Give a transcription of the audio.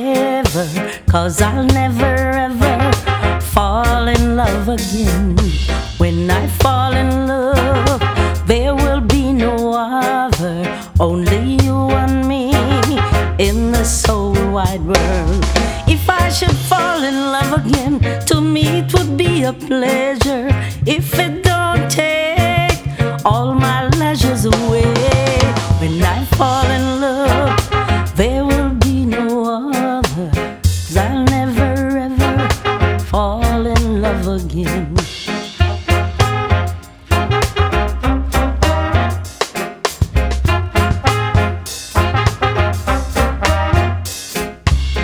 forever, 'cause I'll never ever fall in love again. When I fall in love, there will be no other, only you and me in this whole wide world. If I should fall in love again, to me it would be a pleasure. If it